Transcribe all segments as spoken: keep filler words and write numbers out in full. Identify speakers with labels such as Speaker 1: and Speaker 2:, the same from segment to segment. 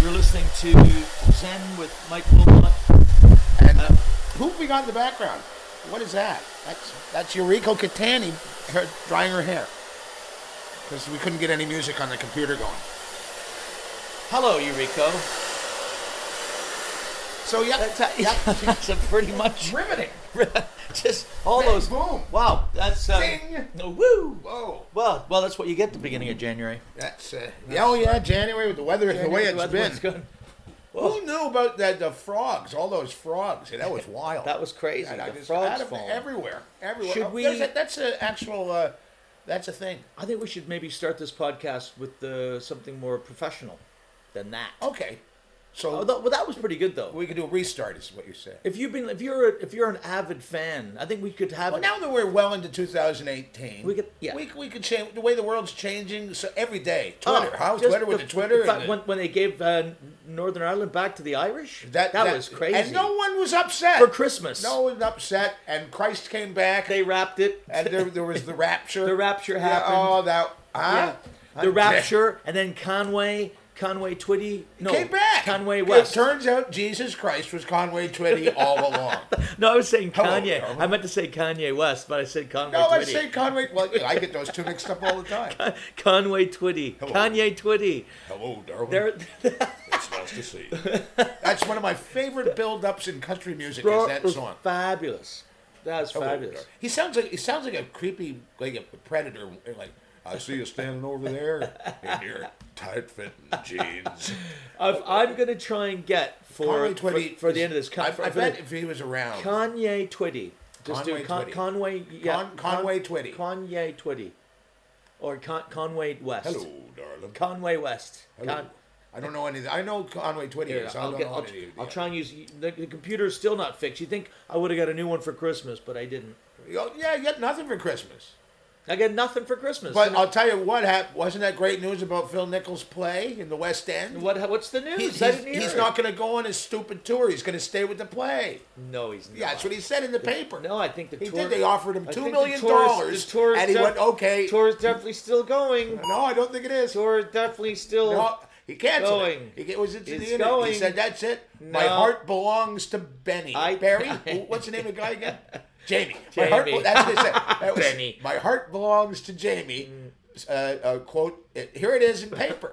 Speaker 1: You're listening to Zen with Mike Wilmot.
Speaker 2: And uh, who have we got in the background? What is that? That's that's Yuriko Katani her, drying her hair. Because we couldn't get any music on the computer going.
Speaker 1: Hello, Yuriko.
Speaker 2: So yeah,
Speaker 1: That's, a, yeah, that's a pretty much
Speaker 2: riveting.
Speaker 1: Just all
Speaker 2: Bang,
Speaker 1: those.
Speaker 2: boom.
Speaker 1: Wow, that's uh,
Speaker 2: Ding.
Speaker 1: oh, woo.
Speaker 2: Whoa.
Speaker 1: Well, well, that's what you get at the beginning of January.
Speaker 2: That's uh, yeah, oh yeah, January with the weather
Speaker 1: January,
Speaker 2: the way
Speaker 1: the
Speaker 2: it's
Speaker 1: weather
Speaker 2: been.
Speaker 1: was good.
Speaker 2: Who knew about that? The frogs, all those frogs. That was wild.
Speaker 1: That was crazy.
Speaker 2: Yeah,
Speaker 1: The
Speaker 2: just
Speaker 1: frogs
Speaker 2: out of
Speaker 1: falling.
Speaker 2: everywhere, everywhere.
Speaker 1: Should
Speaker 2: Oh,
Speaker 1: we-
Speaker 2: there's a- that's an actual. Uh, that's a thing.
Speaker 1: I think we should maybe start this podcast with uh, something more professional than that.
Speaker 2: Okay, so
Speaker 1: Oh, that, well, that was pretty good though.
Speaker 2: we could do a restart. Is what you're saying.
Speaker 1: If you've been, if you're, a, if you're an avid fan, I think we could have.
Speaker 2: Well, now that we're well into two thousand eighteen,
Speaker 1: We could- yeah.
Speaker 2: we, we could change the way the world's changing. So every day,
Speaker 1: Oh,
Speaker 2: Twitter, how
Speaker 1: just
Speaker 2: Twitter with the, Twitter,
Speaker 1: In
Speaker 2: and
Speaker 1: fact,
Speaker 2: the-
Speaker 1: when, when they gave uh, Northern Ireland back to the Irish,
Speaker 2: that,
Speaker 1: that was crazy.
Speaker 2: and no one was upset
Speaker 1: For Christmas.
Speaker 2: No one was upset, and Christ came back,
Speaker 1: They wrapped it.
Speaker 2: and there, there was the rapture.
Speaker 1: The rapture
Speaker 2: Yeah,
Speaker 1: happened.
Speaker 2: oh, that huh?
Speaker 1: Yeah. The rapture, and then Conway, Conway Twitty. No,
Speaker 2: came back.
Speaker 1: Conway West.
Speaker 2: It turns out Jesus Christ was Conway Twitty all along.
Speaker 1: No, I was saying
Speaker 2: Hello,
Speaker 1: Kanye.
Speaker 2: Darwin.
Speaker 1: I meant to say Kanye West, but I said Conway
Speaker 2: No, I
Speaker 1: Twitty.
Speaker 2: say Conway. Well, I get those two mixed up all the time.
Speaker 1: Conway Twitty.
Speaker 2: Hello.
Speaker 1: Kanye Twitty.
Speaker 2: Hello, Darwin.
Speaker 1: They're,
Speaker 2: It's nice to see you. That's one of my favorite build-ups in country music.
Speaker 1: Bro,
Speaker 2: Is
Speaker 1: it
Speaker 2: that
Speaker 1: was
Speaker 2: song?
Speaker 1: fabulous. That was
Speaker 2: Hello,
Speaker 1: fabulous.
Speaker 2: Darwin. He sounds like he sounds like a creepy, like a predator. Like I see you standing over there in your tight-fitting jeans.
Speaker 1: If I'm going to try and get for,
Speaker 2: Conway
Speaker 1: for,
Speaker 2: Twitty
Speaker 1: for the
Speaker 2: is-
Speaker 1: end of this, con-
Speaker 2: I,
Speaker 1: for,
Speaker 2: I
Speaker 1: for
Speaker 2: bet
Speaker 1: the-
Speaker 2: if he was around,
Speaker 1: Kanye Twitty. Just
Speaker 2: Conway
Speaker 1: do Con-
Speaker 2: Twitty.
Speaker 1: Conway. Yeah,
Speaker 2: Con- Conway Twitty.
Speaker 1: Kanye Twitty. Or Con- Conway West.
Speaker 2: hello, darling.
Speaker 1: Conway West.
Speaker 2: Hello.
Speaker 1: Con-
Speaker 2: I don't know anything. I know Conway Twitty
Speaker 1: Here,
Speaker 2: is. I
Speaker 1: I'll,
Speaker 2: don't
Speaker 1: get,
Speaker 2: know
Speaker 1: I'll,
Speaker 2: any of the
Speaker 1: I'll
Speaker 2: others.
Speaker 1: try and use the, the computer's still not fixed. You think I would have got a new one for Christmas, but I didn't.
Speaker 2: Oh, yeah, you got nothing for Christmas.
Speaker 1: I got nothing for Christmas.
Speaker 2: But
Speaker 1: And
Speaker 2: I'll tell you what happened. Wasn't that great news about Phil Nichols' play in the West End?
Speaker 1: what? What's the news?
Speaker 2: He-
Speaker 1: I
Speaker 2: he's
Speaker 1: didn't hear
Speaker 2: he's
Speaker 1: it.
Speaker 2: not going to go on his stupid tour. He's going to stay with the play.
Speaker 1: No, he's not.
Speaker 2: Yeah, that's what he said in the paper.
Speaker 1: No, I think the
Speaker 2: He
Speaker 1: tour.
Speaker 2: did. They offered him
Speaker 1: I
Speaker 2: two
Speaker 1: think
Speaker 2: million
Speaker 1: the tour is-
Speaker 2: dollars,
Speaker 1: the tour is
Speaker 2: and he
Speaker 1: def-
Speaker 2: went, "Okay."
Speaker 1: Tour is definitely still going.
Speaker 2: No, I don't think it is.
Speaker 1: Tour is definitely still.
Speaker 2: No, he canceled
Speaker 1: going.
Speaker 2: it. He was it to
Speaker 1: It's
Speaker 2: the internet.
Speaker 1: going.
Speaker 2: He said, "That's it. My
Speaker 1: No.
Speaker 2: heart belongs to Benny."
Speaker 1: I-
Speaker 2: Barry? Who- What's the name of the guy again? Jamie. My heart,
Speaker 1: Jamie.
Speaker 2: that's what they said. That was,
Speaker 1: Benny.
Speaker 2: My heart belongs to Jamie. Uh, uh, quote. Here it is in paper.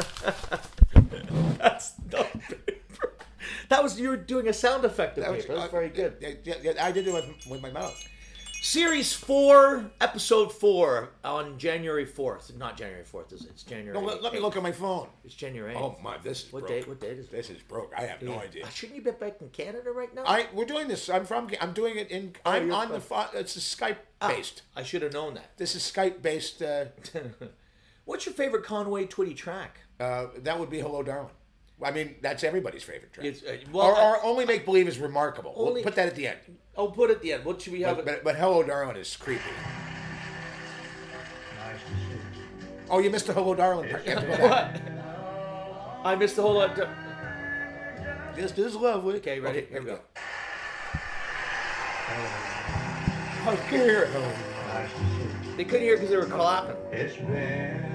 Speaker 1: That's not paper. That was you were doing a sound effect of
Speaker 2: That
Speaker 1: paper.
Speaker 2: was,
Speaker 1: That's very good.
Speaker 2: Yeah, yeah, yeah, I did it with, with my mouth.
Speaker 1: Series four, episode four, on January fourth. Not January fourth. It's, it's January.
Speaker 2: No, let, let me look at my phone.
Speaker 1: It's January. eighth.
Speaker 2: Oh my, this is
Speaker 1: What
Speaker 2: broke.
Speaker 1: date? What date is it?
Speaker 2: This is broke. I have no idea.
Speaker 1: Uh, Shouldn't you be back in Canada right now?
Speaker 2: I we're doing this. I'm from. I'm doing it in. I'm
Speaker 1: you're
Speaker 2: on
Speaker 1: from-
Speaker 2: the. Fo- It's a Skype
Speaker 1: Ah,
Speaker 2: based.
Speaker 1: I should have known that.
Speaker 2: This is Skype based. Uh,
Speaker 1: What's your favorite Conway Twitty track?
Speaker 2: uh, that would be Hello, Darling. I mean, that's everybody's favorite track.
Speaker 1: It's, uh, well,
Speaker 2: or,
Speaker 1: I-
Speaker 2: or only make believe is remarkable.
Speaker 1: Only-
Speaker 2: We'll put that at the end.
Speaker 1: I'll put it at the end. What should we have?
Speaker 2: But,
Speaker 1: it?
Speaker 2: but, but Hello, Darling is creepy. Oh, you missed the Hello, Darling part. You have to go back.
Speaker 1: What? I missed the whole lot.
Speaker 2: Just as lovely.
Speaker 1: Okay, ready? Here we go.
Speaker 2: How care?
Speaker 1: They couldn't hear because they were clapping.
Speaker 3: It's been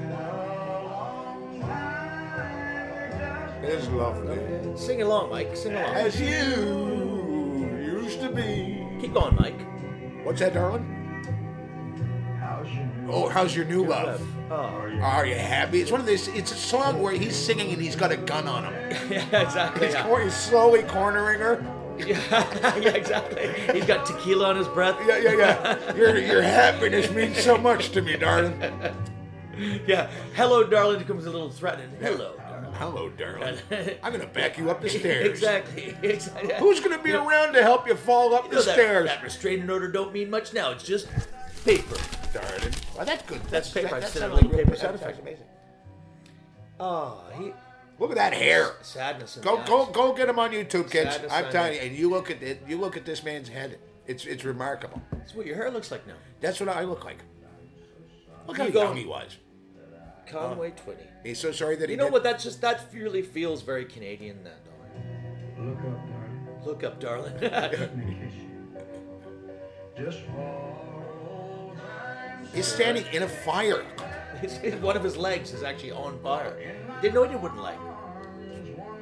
Speaker 2: It is lovely.
Speaker 1: Sing along, Mike. Sing along.
Speaker 2: As you used to be.
Speaker 1: Keep going, Mike.
Speaker 2: What's that, darling?
Speaker 3: how's your new
Speaker 2: Oh, how's your new love?
Speaker 1: Oh,
Speaker 2: Are you happy? It's one of these. It's a song where he's singing and he's got a gun on him.
Speaker 1: yeah, exactly.
Speaker 2: He's,
Speaker 1: Yeah.
Speaker 2: cor- he's slowly cornering her.
Speaker 1: yeah, yeah, exactly. He's got tequila on his breath.
Speaker 2: Yeah, yeah, yeah. Your your happiness means so much to me, darling.
Speaker 1: Yeah. Hello, darling. Becomes a little threatening. Hello, darling.
Speaker 2: Hello, darling. I'm gonna back you up the stairs.
Speaker 1: Exactly. Exactly.
Speaker 2: Who's gonna be around to help you fall up
Speaker 1: You
Speaker 2: the
Speaker 1: know that,
Speaker 2: stairs,
Speaker 1: that restraining order don't mean much now. It's just paper.
Speaker 2: darling? Well, that's good.
Speaker 1: That's paper. I
Speaker 2: That,
Speaker 1: said
Speaker 2: sounds
Speaker 1: a little
Speaker 2: like
Speaker 1: paper
Speaker 2: real-
Speaker 1: sound
Speaker 2: that sounds
Speaker 1: effect.
Speaker 2: amazing.
Speaker 1: Oh, he
Speaker 2: Look at that hair.
Speaker 1: sadness. In
Speaker 2: Go
Speaker 1: the
Speaker 2: go
Speaker 1: eyes.
Speaker 2: go get him on YouTube, kids.
Speaker 1: Sadness
Speaker 2: I'm
Speaker 1: on
Speaker 2: telling
Speaker 1: you.
Speaker 2: you. And you look at it. You look at this man's head. It's it's remarkable.
Speaker 1: That's what your hair looks like now.
Speaker 2: That's what I look like. Look how
Speaker 1: You go-
Speaker 2: young he was.
Speaker 1: Conway Twitty.
Speaker 2: He's so sorry that he
Speaker 1: You know
Speaker 2: did-
Speaker 1: what? That's just that really feels very Canadian. That darling.
Speaker 3: look up, darling?
Speaker 1: Look up, darling.
Speaker 3: Let me kiss you. Just for old time's
Speaker 2: He's standing in a fire.
Speaker 1: His, his- one of his legs is actually on fire. Didn't know he wouldn't like.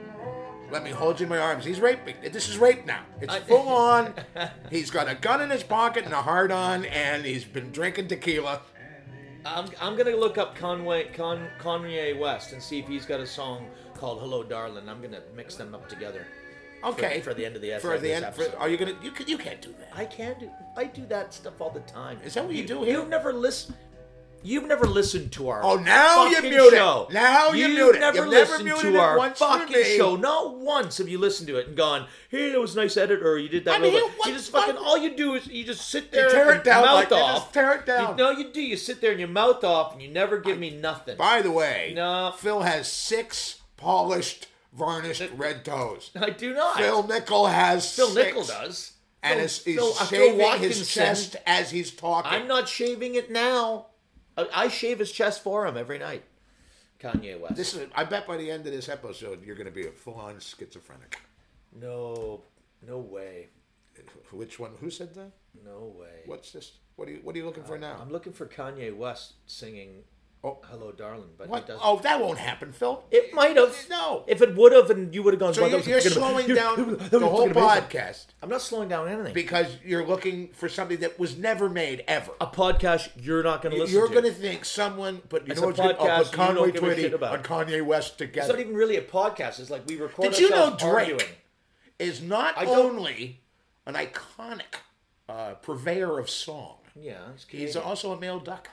Speaker 2: Let me hold you in my arms. He's raping. This is rape now. It's
Speaker 1: I-
Speaker 2: full on. He's got a gun in his pocket and a hard on, and he's been drinking tequila.
Speaker 1: I'm, I'm gonna look up Conway Con, Kanye West and see if he's got a song called "Hello, Darling." I'm gonna mix them up together.
Speaker 2: Okay.
Speaker 1: For, for the end of the
Speaker 2: For the
Speaker 1: this
Speaker 2: end.
Speaker 1: episode.
Speaker 2: For, are you gonna? You can. You can't do that.
Speaker 1: I can do. I do that stuff all the time.
Speaker 2: Is that what you do here?
Speaker 1: You've never listened. You've never listened to our.
Speaker 2: Oh, now you
Speaker 1: fucking
Speaker 2: mute it.
Speaker 1: show.
Speaker 2: Now you
Speaker 1: You've
Speaker 2: mute it.
Speaker 1: Never
Speaker 2: You've never
Speaker 1: listened
Speaker 2: muted
Speaker 1: to
Speaker 2: it
Speaker 1: our
Speaker 2: once for
Speaker 1: fucking
Speaker 2: me.
Speaker 1: show. Not once have you listened to it and gone, "Hey, that was a nice edit," or "You did that."
Speaker 2: I mean,
Speaker 1: little bit."
Speaker 2: what-
Speaker 1: you just fucking.
Speaker 2: what-
Speaker 1: All you do is you just sit there
Speaker 2: tear it
Speaker 1: and
Speaker 2: down
Speaker 1: mouth
Speaker 2: like that.
Speaker 1: off.
Speaker 2: Just tear it down.
Speaker 1: You, no, you do. You sit there and you mouth off, and you never give me nothing.
Speaker 2: By the way,
Speaker 1: No.
Speaker 2: Phil has six polished, varnished red toes.
Speaker 1: I do not.
Speaker 2: Phil Nickel has
Speaker 1: Phil
Speaker 2: six.
Speaker 1: Nickel does.
Speaker 2: And
Speaker 1: Phil-
Speaker 2: is, he's
Speaker 1: Phil- uh, Phil
Speaker 2: shaving his
Speaker 1: Watkinson.
Speaker 2: chest as he's talking.
Speaker 1: I'm not shaving it now. I, I shave his chest for him every night. Kanye West.
Speaker 2: This is. I bet by the end of this episode, you're going to be a full-on schizophrenic.
Speaker 1: No, no way.
Speaker 2: Which one? Who said that?
Speaker 1: No way.
Speaker 2: What's this? What are you? What are you looking for now?
Speaker 1: I'm looking for Kanye West singing
Speaker 2: Oh.
Speaker 1: "Hello, Darling," but
Speaker 2: What?
Speaker 1: he doesn't.
Speaker 2: Oh, that won't happen, Phil.
Speaker 1: It might have.
Speaker 2: No.
Speaker 1: If it would have, and you would have gone.
Speaker 2: So
Speaker 1: "Well,
Speaker 2: you're,
Speaker 1: that was
Speaker 2: you're
Speaker 1: fucking-
Speaker 2: slowing
Speaker 1: you're-
Speaker 2: down
Speaker 1: that was
Speaker 2: the whole
Speaker 1: fucking amazing."
Speaker 2: podcast
Speaker 1: I'm not slowing down anything.
Speaker 2: because you're looking for something that was never made ever.
Speaker 1: A podcast you're not going to listen
Speaker 2: You're
Speaker 1: to.
Speaker 2: going to think someone put,
Speaker 1: It's
Speaker 2: you know
Speaker 1: a
Speaker 2: what's good? Oh,
Speaker 1: podcast
Speaker 2: put
Speaker 1: you
Speaker 2: Conway
Speaker 1: don't give a
Speaker 2: Twitty
Speaker 1: shit about.
Speaker 2: on Kanye West
Speaker 1: It's
Speaker 2: together.
Speaker 1: not even really a podcast. It's like we record
Speaker 2: Did you know
Speaker 1: ourselves
Speaker 2: Drake
Speaker 1: arguing.
Speaker 2: is not
Speaker 1: I don't-
Speaker 2: only an iconic uh, purveyor of song,
Speaker 1: Yeah, he's,
Speaker 2: he's
Speaker 1: Canadian.
Speaker 2: also a male duck.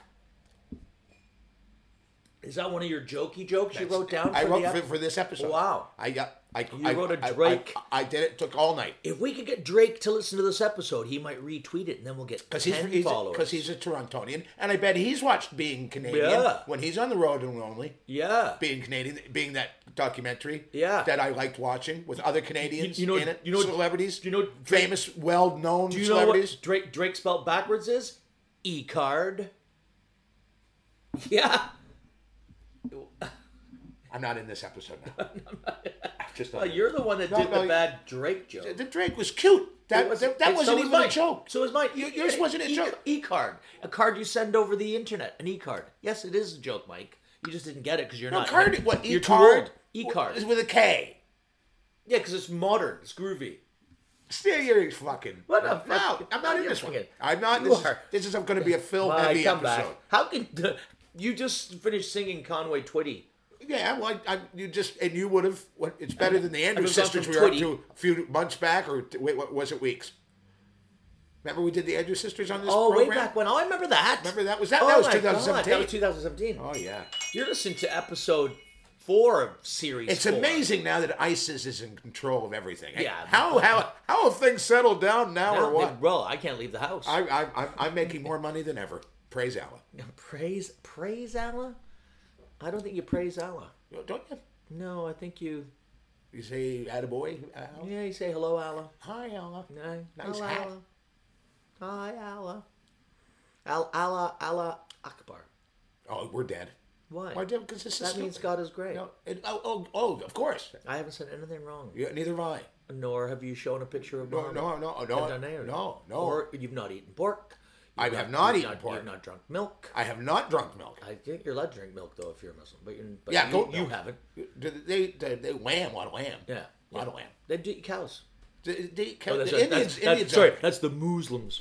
Speaker 1: Is that one of your jokey jokes you wrote down? For
Speaker 2: I wrote
Speaker 1: the
Speaker 2: for,
Speaker 1: ep-
Speaker 2: for this episode.
Speaker 1: Wow.
Speaker 2: I got. I,
Speaker 1: You
Speaker 2: I,
Speaker 1: wrote a
Speaker 2: I-
Speaker 1: Drake-
Speaker 2: I, I did it. Took all night
Speaker 1: If we could get Drake to listen to this episode, he might retweet it, and then we'll get
Speaker 2: because
Speaker 1: ten
Speaker 2: he's
Speaker 1: followers.
Speaker 2: because he's, a Torontonian, and I bet he's watched Being Canadian
Speaker 1: Yeah.
Speaker 2: when he's on the road and lonely.
Speaker 1: yeah.
Speaker 2: Being Canadian, being that documentary,
Speaker 1: Yeah.
Speaker 2: that I liked watching with other Canadians
Speaker 1: You- you know-
Speaker 2: in it,
Speaker 1: you know-
Speaker 2: celebrities,
Speaker 1: do you know Drake-
Speaker 2: famous, well-known
Speaker 1: Do you know
Speaker 2: celebrities.
Speaker 1: what Drake Drake spelled backwards is? E card. Yeah.
Speaker 2: I'm not in this episode now. I'm just not
Speaker 1: Well, you're the one that
Speaker 2: No,
Speaker 1: did
Speaker 2: no,
Speaker 1: the bad Drake joke.
Speaker 2: The Drake was cute. That
Speaker 1: It was-
Speaker 2: that, that
Speaker 1: and
Speaker 2: wasn't
Speaker 1: so was
Speaker 2: even a
Speaker 1: mine.
Speaker 2: joke.
Speaker 1: So was mine.
Speaker 2: You- yours wasn't a
Speaker 1: E-
Speaker 2: joke.
Speaker 1: E-card. A card you send over the internet. An e-card. Yes, it is a joke, Mike. You just didn't get it because you're
Speaker 2: No
Speaker 1: not.
Speaker 2: card. What
Speaker 1: You're
Speaker 2: e-card?
Speaker 1: too old. E-card.
Speaker 2: is with a K.
Speaker 1: Yeah, because it's modern. It's groovy.
Speaker 2: Still, you're fucking.
Speaker 1: What the
Speaker 2: No,
Speaker 1: fuck?
Speaker 2: I'm not in
Speaker 1: You're
Speaker 2: this one.
Speaker 1: fucking-
Speaker 2: I'm not.
Speaker 1: You
Speaker 2: This is,
Speaker 1: are.
Speaker 2: this is going to be a film
Speaker 1: Mike,
Speaker 2: heavy
Speaker 1: come
Speaker 2: episode.
Speaker 1: back. How can you just finished singing Conway Twitty?
Speaker 2: Yeah, well, I, I, you just and you would have. What, it's better than the Andrews
Speaker 1: was on
Speaker 2: sisters
Speaker 1: from
Speaker 2: we were up
Speaker 1: Twitty.
Speaker 2: to a few months back, or t- wait, what was it? Weeks. Remember we did the Andrews sisters on this
Speaker 1: Oh,
Speaker 2: program?
Speaker 1: way back when. Oh, I remember that.
Speaker 2: Remember that was that?
Speaker 1: Oh
Speaker 2: that was
Speaker 1: my
Speaker 2: twenty
Speaker 1: God,
Speaker 2: seventeen.
Speaker 1: That was two thousand seventeen.
Speaker 2: Oh yeah.
Speaker 1: You're listening to episode four of series.
Speaker 2: It's
Speaker 1: four.
Speaker 2: amazing now that ISIS is in control of everything.
Speaker 1: Yeah.
Speaker 2: How how how have things settled down now,
Speaker 1: Now
Speaker 2: or
Speaker 1: they-
Speaker 2: what?
Speaker 1: Well, I can't leave the house.
Speaker 2: I, I I'm, I'm making more money than ever. Praise Allah.
Speaker 1: Praise, praise Allah. I don't think you praise Allah.
Speaker 2: Don't you?
Speaker 1: No, I think you.
Speaker 2: You say attaboy, Al?
Speaker 1: Yeah, you say hello, Allah.
Speaker 2: Hi, Allah.
Speaker 1: No,
Speaker 2: Nice
Speaker 1: hello,
Speaker 2: hat.
Speaker 1: Allah. Hi, Allah. Al Allah Allah Akbar.
Speaker 2: Oh, we're dead.
Speaker 1: Why?
Speaker 2: Why? Because this is
Speaker 1: That means
Speaker 2: stupid.
Speaker 1: God is great.
Speaker 2: No, it, oh, oh, oh, of course.
Speaker 1: I haven't said anything wrong.
Speaker 2: Yeah, neither have I.
Speaker 1: Nor have you shown a picture of
Speaker 2: No,
Speaker 1: Muhammad.
Speaker 2: no, no,
Speaker 1: Have
Speaker 2: no,
Speaker 1: done any of it.
Speaker 2: no, no.
Speaker 1: Or you've not eaten pork.
Speaker 2: I
Speaker 1: You've
Speaker 2: have not
Speaker 1: you've
Speaker 2: eaten pork.
Speaker 1: You've not drunk milk.
Speaker 2: I have not drunk milk.
Speaker 1: I think you're allowed to drink milk though if you're a Muslim, but you're but
Speaker 2: Yeah,
Speaker 1: you,
Speaker 2: goat
Speaker 1: you
Speaker 2: milk.
Speaker 1: haven't.
Speaker 2: They, they, they, they lamb, a lot of lamb.
Speaker 1: Yeah,
Speaker 2: A lot
Speaker 1: yeah.
Speaker 2: of lamb.
Speaker 1: They do eat cows.
Speaker 2: They, they,
Speaker 1: Oh, that's,
Speaker 2: the
Speaker 1: that's,
Speaker 2: Indians,
Speaker 1: that's, that's-
Speaker 2: Indians
Speaker 1: sorry,
Speaker 2: are-
Speaker 1: that's the Muslims.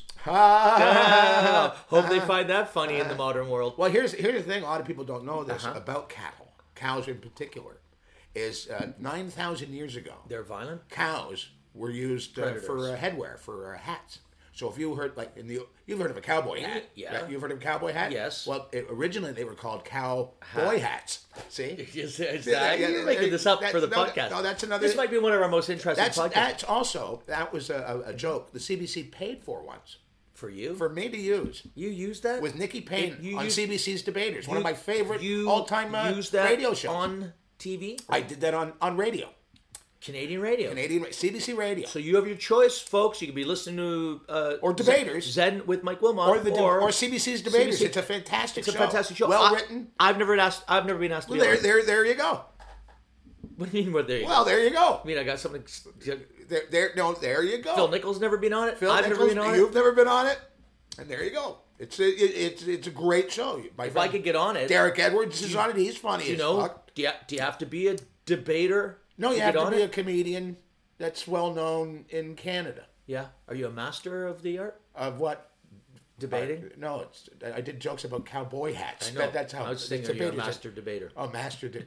Speaker 2: Ah.
Speaker 1: Hope they find that funny in the modern world.
Speaker 2: Well, here's here's the thing. A lot of people don't know this
Speaker 1: Uh-huh.
Speaker 2: about cattle. Cows in particular, is uh, nine thousand years ago.
Speaker 1: They're violent.
Speaker 2: Cows were used uh,
Speaker 1: Predators.
Speaker 2: for uh, headwear for uh, hats. So if you heard like in the you've heard of a cowboy hat,
Speaker 1: Yeah.
Speaker 2: right? You've heard of a cowboy hat.
Speaker 1: Yes.
Speaker 2: Well, it, originally they were called cowboy hats. See.
Speaker 1: Yes, exactly.
Speaker 2: Yeah, yeah,
Speaker 1: You're making this up
Speaker 2: that's-
Speaker 1: for the
Speaker 2: no,
Speaker 1: podcast.
Speaker 2: no, that's another-
Speaker 1: This might be one of our most interesting
Speaker 2: That's
Speaker 1: podcasts
Speaker 2: that's also that was a, a, a joke the C B C paid for once
Speaker 1: for you.
Speaker 2: for me to use
Speaker 1: you use that
Speaker 2: with Nikki Payne
Speaker 1: You
Speaker 2: on
Speaker 1: use-
Speaker 2: C B C's Debaters, one of
Speaker 1: you-
Speaker 2: my favorite
Speaker 1: you
Speaker 2: all-time uh,
Speaker 1: use that
Speaker 2: radio shows.
Speaker 1: on T V,
Speaker 2: I did that on, on radio,
Speaker 1: Canadian radio.
Speaker 2: Canadian C B C radio,
Speaker 1: So you have your choice, folks. You could be listening to uh,
Speaker 2: Or Debaters.
Speaker 1: Zen with Mike Wilmot,
Speaker 2: or the
Speaker 1: or,
Speaker 2: or C B C's Debaters.
Speaker 1: C B C.
Speaker 2: It's a fantastic
Speaker 1: It's a
Speaker 2: show.
Speaker 1: fantastic show.
Speaker 2: well
Speaker 1: I-
Speaker 2: written.
Speaker 1: I've never asked. I've never been asked to
Speaker 2: Well,
Speaker 1: be
Speaker 2: there,
Speaker 1: on.
Speaker 2: there, there you go.
Speaker 1: What do you mean? Where there you
Speaker 2: Well,
Speaker 1: go?
Speaker 2: there you go.
Speaker 1: I mean, I got something.
Speaker 2: There, there, no, there you go.
Speaker 1: Phil Nichols never been on it.
Speaker 2: Phil
Speaker 1: I've
Speaker 2: Nichols,
Speaker 1: never been on
Speaker 2: you've
Speaker 1: it.
Speaker 2: never been on it, and there you go. It's a, it, it's it's a great show. My
Speaker 1: If I could get on it,
Speaker 2: Derek Edwards is on it. He's funny
Speaker 1: you
Speaker 2: as
Speaker 1: know,
Speaker 2: fuck.
Speaker 1: do you, do you have to be a debater
Speaker 2: No, you
Speaker 1: to
Speaker 2: have
Speaker 1: get
Speaker 2: to
Speaker 1: on
Speaker 2: be
Speaker 1: it?
Speaker 2: a comedian that's well known in Canada.
Speaker 1: Yeah. Are you a master of the art?
Speaker 2: Of what?
Speaker 1: Debating?
Speaker 2: Uh, no, it's, I did jokes about cowboy hats.
Speaker 1: I know.
Speaker 2: That, that's how
Speaker 1: I was
Speaker 2: it's
Speaker 1: thinking you're a
Speaker 2: debaters.
Speaker 1: master debater.
Speaker 2: Oh, master. De-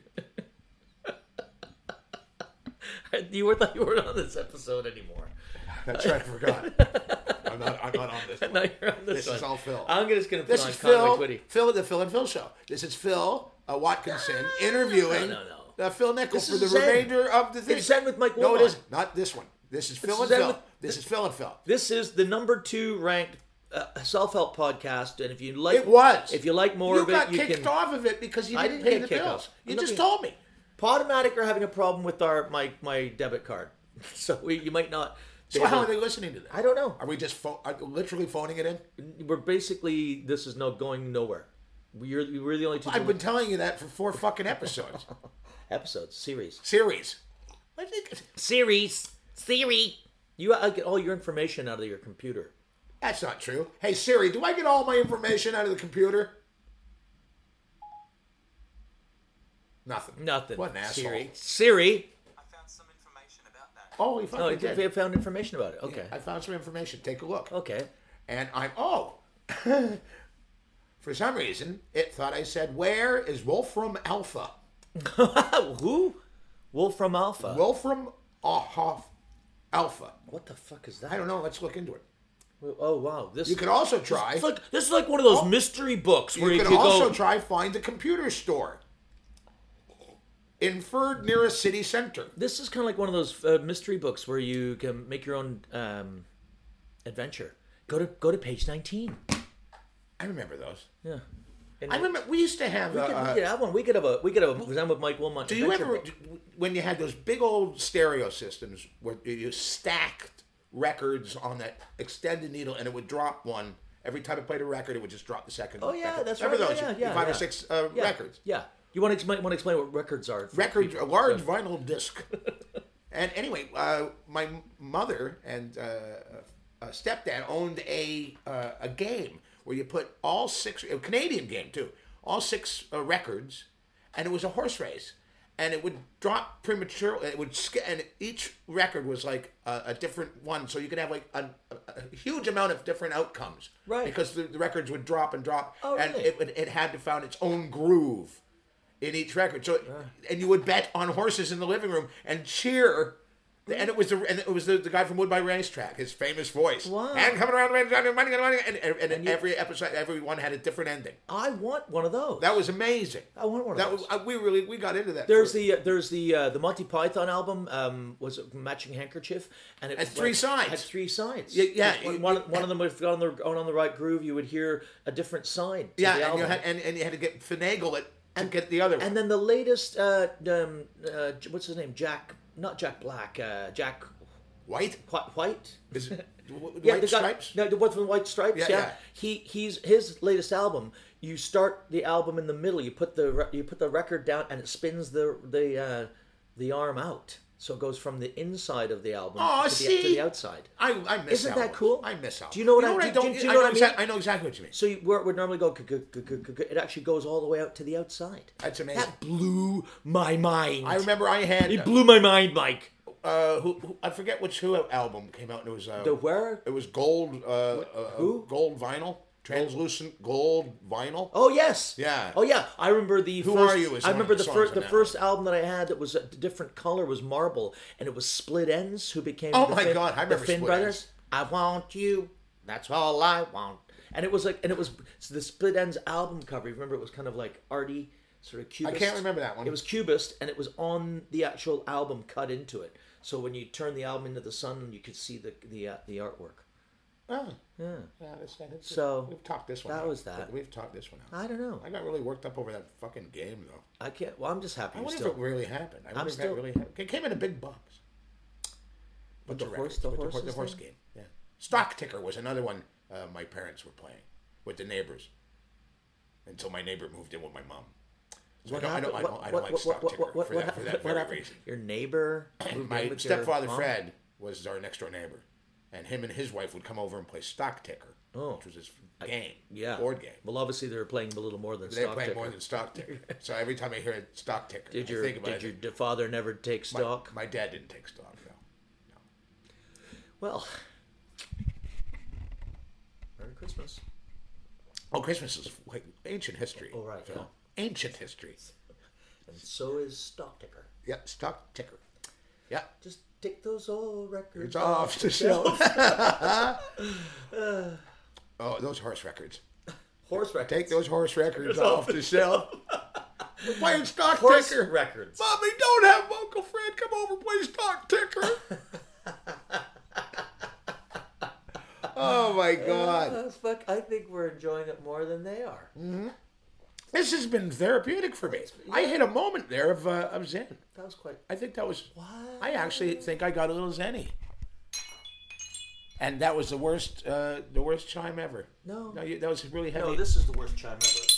Speaker 1: You weren't you weren't on this episode anymore.
Speaker 2: that's right. I forgot. I'm not. I'm not on this.
Speaker 1: Now
Speaker 2: One.
Speaker 1: you're on this,
Speaker 2: This
Speaker 1: one.
Speaker 2: is all Phil.
Speaker 1: I'm just gonna put
Speaker 2: This
Speaker 1: on
Speaker 2: is
Speaker 1: Conway
Speaker 2: Phil.
Speaker 1: Twitty.
Speaker 2: Phil at the Phil and Phil show. This is Phil uh, Watkinson interviewing
Speaker 1: No, no, no.
Speaker 2: Uh, Phil Nichols
Speaker 1: This
Speaker 2: for
Speaker 1: is
Speaker 2: the
Speaker 1: Zen.
Speaker 2: remainder of the thing.
Speaker 1: It's Zen with Mike
Speaker 2: No, it
Speaker 1: Woolman.
Speaker 2: isn't. Not this one. This is Phil
Speaker 1: is
Speaker 2: and
Speaker 1: Zen
Speaker 2: Phil.
Speaker 1: with-
Speaker 2: This is Phil and Phil.
Speaker 1: This is the number two ranked uh, self-help podcast, and if you like,
Speaker 2: It was.
Speaker 1: If you like more
Speaker 2: you
Speaker 1: of it,
Speaker 2: got
Speaker 1: you
Speaker 2: kicked
Speaker 1: can.
Speaker 2: off of it because you
Speaker 1: I
Speaker 2: didn't,
Speaker 1: didn't
Speaker 2: pay
Speaker 1: get
Speaker 2: the
Speaker 1: kicked
Speaker 2: bills.
Speaker 1: off.
Speaker 2: You
Speaker 1: I'm
Speaker 2: just
Speaker 1: not
Speaker 2: told me.
Speaker 1: Podomatic are having a problem with our my my debit card, so we, you might not. be
Speaker 2: So how
Speaker 1: able-
Speaker 2: are they listening to that?
Speaker 1: I don't know.
Speaker 2: Are we just pho- are literally phoning it in?
Speaker 1: We're basically this is no going nowhere. We're we're the only two
Speaker 2: I've been telling you that for four fucking episodes.
Speaker 1: episodes series
Speaker 2: Series. I think
Speaker 1: series Siri. You uh, get all your information out of your computer.
Speaker 2: that's not true. Hey Siri, do I get all my information out of the computer? Nothing.
Speaker 1: Nothing.
Speaker 2: What an asshole.
Speaker 1: Siri. Siri.
Speaker 4: I found some information about that.
Speaker 2: Oh, you
Speaker 1: Oh,
Speaker 2: fucking
Speaker 1: you
Speaker 2: did.
Speaker 1: found information about it. Okay.
Speaker 2: I found some information. Take a look.
Speaker 1: Okay.
Speaker 2: And I'm, oh, for some reason, it thought I said, where is Wolfram Alpha?
Speaker 1: Who? Wolfram Alpha.
Speaker 2: Wolfram Ahoff Alpha.
Speaker 1: What the fuck is that?
Speaker 2: I don't know. Let's look into it.
Speaker 1: Oh wow, this
Speaker 2: You could also try,
Speaker 1: It's like this is like one of those mystery books where
Speaker 2: you
Speaker 1: you,
Speaker 2: could
Speaker 1: could
Speaker 2: also
Speaker 1: go.
Speaker 2: try find a computer store. Inferred near a city center.
Speaker 1: This is kind of like one of those uh, mystery books where you can make your own um, adventure. Go to go to page nineteen.
Speaker 2: I remember those.
Speaker 1: Yeah. And
Speaker 2: I remember, we used to have,
Speaker 1: we,
Speaker 2: uh,
Speaker 1: could, we could have one. We could have a. We could have a Zen with Mike Wilmot.
Speaker 2: do you ever, when you had those big old stereo systems where you stacked records on that extended needle and it would drop one, every time it played a record, it would just drop the second.
Speaker 1: Oh yeah,
Speaker 2: record.
Speaker 1: that's
Speaker 2: Remember
Speaker 1: right.
Speaker 2: those?
Speaker 1: Yeah,
Speaker 2: You-
Speaker 1: yeah,
Speaker 2: Five
Speaker 1: yeah.
Speaker 2: or six uh,
Speaker 1: yeah.
Speaker 2: records.
Speaker 1: Yeah. You want to explain? Want to explain what records are? for
Speaker 2: Record,
Speaker 1: people?
Speaker 2: a large
Speaker 1: Yeah.
Speaker 2: vinyl disc. And anyway, uh, my mother and uh, uh, stepdad owned a uh, a game where you put all six, a Canadian game too, all six uh, records, and it was a horse race, and it would drop premature. It would sk- and each record was like a, a different one, so you could have like a, a, a huge amount of different outcomes,
Speaker 1: Right.
Speaker 2: Because the, the records would drop and drop,
Speaker 1: Oh,
Speaker 2: and
Speaker 1: really?
Speaker 2: it would, it had to find its own groove in each record. So, and you would bet on horses in the living room and cheer. And it was the and it was the, the guy from Woodbine Racetrack, his famous voice.
Speaker 1: Wow.
Speaker 2: And coming around the range, money, money, money, and, and, and,
Speaker 1: you-
Speaker 2: every episode, everyone had a different ending.
Speaker 1: I want one of those.
Speaker 2: That was amazing.
Speaker 1: I want one of
Speaker 2: That
Speaker 1: those.
Speaker 2: was uh, we really we got into that.
Speaker 1: There's
Speaker 2: for-
Speaker 1: the uh, there's the uh, the Monty Python album. Um, was it Matching Handkerchief? And it
Speaker 2: Had three sides.
Speaker 1: Had three sides.
Speaker 2: Yeah, yeah,
Speaker 1: One,
Speaker 2: you-
Speaker 1: one, one of them was on the on, on the right groove. You would hear a different side. To
Speaker 2: yeah,
Speaker 1: the
Speaker 2: and you
Speaker 1: album.
Speaker 2: had and, and you had to get finagle it to get the other one.
Speaker 1: And then the latest, uh, um, uh, what's his name? Jack, not Jack Black. Uh, Jack
Speaker 2: White
Speaker 1: Wh- White.
Speaker 2: is it White
Speaker 1: Yeah, the guy,
Speaker 2: Stripes?
Speaker 1: No, the one from White Stripes.
Speaker 2: Yeah,
Speaker 1: Yeah,
Speaker 2: yeah.
Speaker 1: He he's his latest album. You start the album in the middle. You put the re- you put the record down, and it spins the the uh, the arm out, so it goes from the inside of the album
Speaker 2: Aw,
Speaker 1: to, the,
Speaker 2: see?
Speaker 1: to the outside.
Speaker 2: I I miss
Speaker 1: Isn't that
Speaker 2: albums.
Speaker 1: cool?
Speaker 2: I miss albums.
Speaker 1: Do you know what I-
Speaker 2: I
Speaker 1: do-
Speaker 2: don't?
Speaker 1: do- do you
Speaker 2: I
Speaker 1: know
Speaker 2: know
Speaker 1: what I mean?
Speaker 2: exac- I know exactly what you mean.
Speaker 1: So you, where it would normally go, g- g- g- g- g- it actually goes all the way out to the outside.
Speaker 2: That's amazing.
Speaker 1: That blew my mind.
Speaker 2: I remember I had
Speaker 1: It blew my mind, Mike.
Speaker 2: uh, who, who I forget which Who album came out. And it was uh,
Speaker 1: The where?
Speaker 2: It was gold. Uh, uh,
Speaker 1: who?
Speaker 2: Gold vinyl, translucent gold vinyl.
Speaker 1: Oh yes.
Speaker 2: Yeah.
Speaker 1: Oh yeah. I remember the.
Speaker 2: Who
Speaker 1: first,
Speaker 2: Are You is
Speaker 1: I
Speaker 2: one
Speaker 1: remember
Speaker 2: of
Speaker 1: the
Speaker 2: the
Speaker 1: first
Speaker 2: songs
Speaker 1: the
Speaker 2: on that
Speaker 1: first album that I had that was a different color was Marble, and it was Split Ends who became.
Speaker 2: Oh
Speaker 1: the
Speaker 2: my
Speaker 1: Finn,
Speaker 2: God, I remember
Speaker 1: the Finn
Speaker 2: Split
Speaker 1: brothers.
Speaker 2: Ends.
Speaker 1: I want you. That's all I want. And it was like, and it was so the Split Ends album cover. You remember it was kind of like arty, sort of cubist.
Speaker 2: I can't remember that one.
Speaker 1: It was cubist, and it was on the actual album cut into it. So when you turn the album into the sun, you could see the the uh, the artwork.
Speaker 2: Oh,
Speaker 1: Yeah.
Speaker 2: yeah. That's, that's,
Speaker 1: So,
Speaker 2: we've talked this one.
Speaker 1: that
Speaker 2: out.
Speaker 1: was that.
Speaker 2: We've talked this one out.
Speaker 1: I don't know.
Speaker 2: I got really worked up over that fucking game though.
Speaker 1: I can't. Well, I'm just happy.
Speaker 2: I
Speaker 1: you're
Speaker 2: wonder
Speaker 1: still.
Speaker 2: if it really happened. I wonder
Speaker 1: I'm
Speaker 2: if
Speaker 1: still-
Speaker 2: that really happened. It came in a big box. Bunch
Speaker 1: the
Speaker 2: of
Speaker 1: horse-
Speaker 2: records
Speaker 1: the
Speaker 2: with hor-
Speaker 1: horses
Speaker 2: the horse
Speaker 1: thing?
Speaker 2: game. Yeah. Stock Ticker was another one uh, my parents were playing with the neighbors until my neighbor moved in with my mom. So I don't, I don't, I don't, I don't like Stock Ticker for that, for that very
Speaker 1: happened?
Speaker 2: reason.
Speaker 1: Your neighbor, moved in
Speaker 2: My
Speaker 1: with
Speaker 2: stepfather
Speaker 1: your mom?
Speaker 2: Fred was our next door neighbor, and him and his wife would come over and play Stock Ticker,
Speaker 1: Oh.
Speaker 2: which was his game,
Speaker 1: Yeah.
Speaker 2: board game.
Speaker 1: Well, obviously they were playing a little more than
Speaker 2: They were
Speaker 1: stock
Speaker 2: playing
Speaker 1: ticker.
Speaker 2: more than Stock Ticker. So every time I hear a Stock Ticker,
Speaker 1: Did
Speaker 2: I
Speaker 1: your
Speaker 2: think about
Speaker 1: did
Speaker 2: it.
Speaker 1: your d- father never take
Speaker 2: my,
Speaker 1: stock?
Speaker 2: my dad didn't take stock, no.
Speaker 1: Well, Merry Christmas.
Speaker 2: Oh, Christmas is like ancient history.
Speaker 1: Oh, right,
Speaker 2: Phil.
Speaker 1: yeah.
Speaker 2: Ancient history.
Speaker 1: And so is stock ticker.
Speaker 2: Yeah, Stock Ticker. Yeah.
Speaker 1: Just take those old records
Speaker 2: It's off the shelf. Oh, those horse records.
Speaker 1: Horse records.
Speaker 2: Take those horse records off the shelf. We're playing Stock
Speaker 1: horse
Speaker 2: Ticker.
Speaker 1: records.
Speaker 2: Mommy, don't have Uncle Fred come over and play Stock Ticker. Oh, my God.
Speaker 1: Uh, fuck, I think we're enjoying it more than they are.
Speaker 2: This has been therapeutic for me. I hit a moment there of, uh, of zen.
Speaker 1: That was quite.
Speaker 2: I think that was...
Speaker 1: What?
Speaker 2: I actually think I got a little zenny. And that was the worst uh, the worst chime ever.
Speaker 1: No.
Speaker 2: no you, that was really heavy.
Speaker 1: No, this is the worst chime ever.